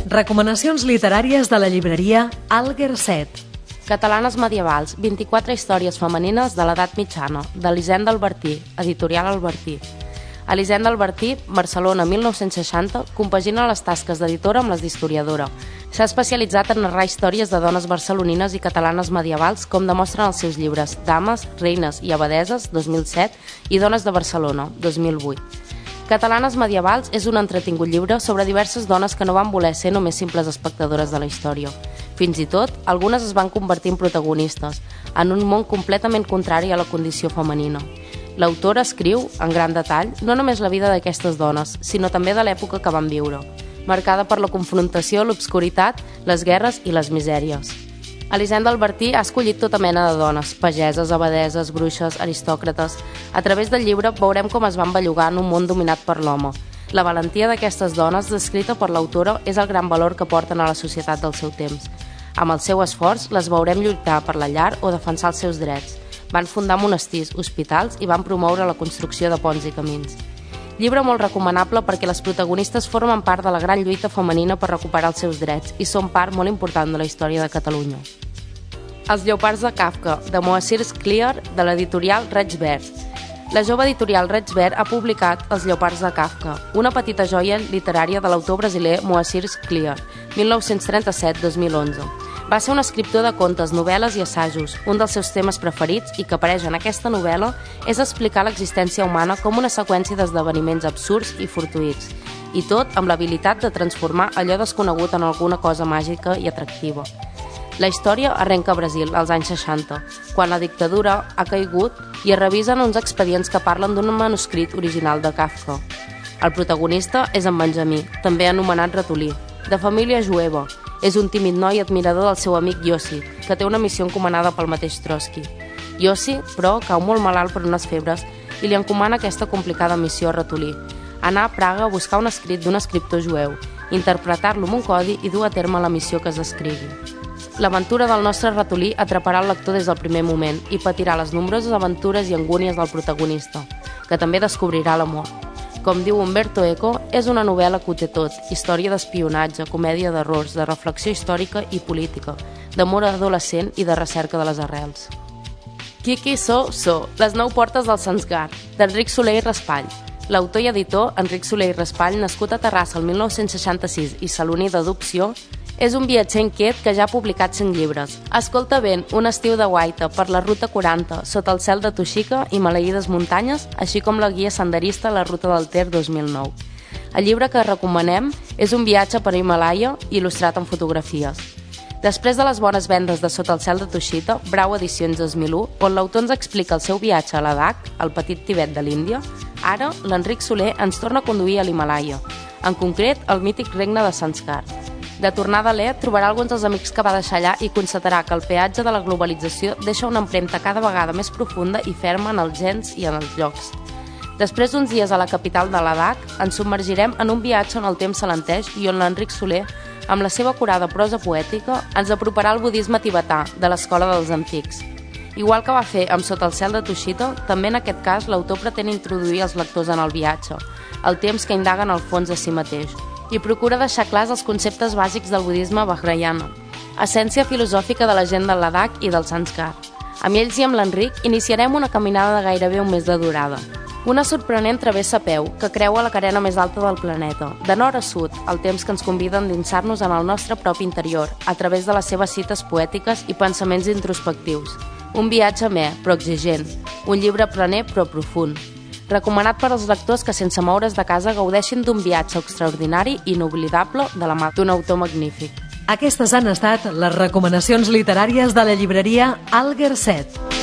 Recomanacions literàries de la llibreria Algerset. Catalanes medievals, 24 històries femenines de l'edat mitjana, d'Elisenda Albertí, editorial Albertí. Elisenda Albertí, Barcelona, 1960, compagina les tasques d'editora amb les d'historiadora. S'ha especialitzat en narrar històries de dones barcelonines i catalanes medievals, com demostren els seus llibres Dames, Reines i Abadeses, 2007, i Dones de Barcelona, 2008. Catalanes medievals és un entretingut llibre sobre diverses dones que no van voler ser només simples espectadores de la història. Fins i tot, algunes es van convertir en protagonistes, en un món completament contrari a la condició femenina. L'autora escriu, en gran detall, no només la vida d'aquestes dones, sinó també de l'època que van viure, marcada per la confrontació, l'obscuritat, les guerres i les misèries. Elisenda Albertí ha escollit tota mena de dones, pageses, abadeses, bruixes, aristòcrates. A través del llibre veurem com es van bellugar en un món dominat per l'home. La valentia d'aquestes dones, descrita per l'autora, és el gran valor que porten a la societat del seu temps. Amb el seu esforç, les veurem lluitar per la llar o defensar els seus drets. Van fundar monestirs, hospitals i van promoure la construcció de ponts i camins. Llibre molt recomanable perquè les protagonistes formen part de la gran lluita femenina per recuperar els seus drets i són part molt important de la història de Catalunya. Els lleopards de Kafka, de Moacir Clear, de l'editorial Reig Verd. La jove editorial Reig Verd ha publicat Els lleopards de Kafka, una petita joia literària de l'autor brasiler Moacir Clear, 1937-2011. Va ser un escriptor de contes, novel·les i assajos. Un dels seus temes preferits, i que apareix en aquesta novel·la, és explicar l'existència humana com una seqüència d'esdeveniments absurds i fortuïts, i tot amb l'habilitat de transformar allò desconegut en alguna cosa màgica i atractiva. La història arrenca a Brasil, als anys 60, quan la dictadura ha caigut i es revisen uns expedients que parlen d'un manuscrit original de Kafka. El protagonista és en Benjamí, també anomenat Ratolí, de família jueva. És un tímid noi admirador del seu amic Yossi, que té una missió encomanada pel mateix Trotsky. Yossi, però, cau molt malalt per unes febres i li encomana aquesta complicada missió a Ratolí: anar a Praga a buscar un escrit d'un escriptor jueu, interpretar-lo amb un codi i dur a terme la missió que es descrigui. L'aventura del nostre Ratolí atraparà el lector des del primer moment i patirà les nombroses aventures i angúnies del protagonista, que també descobrirà l'amor. Com diu Umberto Eco, és una novel·la que ho té tot: història d'espionatge, comèdia d'errors, de reflexió històrica i política, d'amor adolescent i de recerca de les arrels. Kiki So, les 9 portes del Sanskar, d'Enric Soler i Raspall. L'autor i editor, Enric Soler i Raspall, nascut a Terrassa el 1966 i saloní d'adopció, és un viatger inquiet que ja ha publicat 5 llibres. Escolta vent, un estiu de guaita, per la ruta 40, sota el cel de Tuxica i maleïdes muntanyes, així com la guia senderista a la ruta del Ter 2009. El llibre que recomanem és un viatge per Himàlaia il·lustrat amb fotografies. Després de les bones vendes de Sota el cel de Tuxica, Brau Edicions 2001, on l'autor ens explica el seu viatge a Ladakh, el petit Tibet de l'Índia, ara l'Enric Soler ens torna a conduir a l'Himàlaia, en concret al mític regne de Sanskar. De tornada a l'E, trobarà alguns dels amics que va deixar allà i constatarà que el peatge de la globalització deixa una empremta cada vegada més profunda i ferma en els gens i en els llocs. Després d'uns dies a la capital de Ladakh, ens submergirem en un viatge on el temps s'alenteix i on l'Enric Soler, amb la seva acurada prosa poètica, ens aproparà al budisme tibetà, de l'escola dels antics. Igual que va fer amb Sota el cel de Tuxica, també en aquest cas l'autor pretén introduir els lectors en el viatge, el temps que indaga en el fons de si mateix, i procura deixar clars els conceptes bàsics del budisme vajrayana, essència filosòfica de la gent del Ladakh i del Sanskar. Amb ells i amb l'Enric iniciarem una caminada de gairebé un mes de durada. Una sorprenent travessa a peu que creua la carena més alta del planeta, de nord a sud, el temps que ens convida a endinsar-nos en el nostre propi interior, a través de les seves cites poètiques i pensaments introspectius. Un viatge amè, però exigent. Un llibre planer, però profund. Recomanat per als lectors que sense moure's de casa gaudeixin d'un viatge extraordinari i inoblidable de la mà d'un autor magnífic. Aquestes han estat les recomanacions literàries de la llibreria Algerset.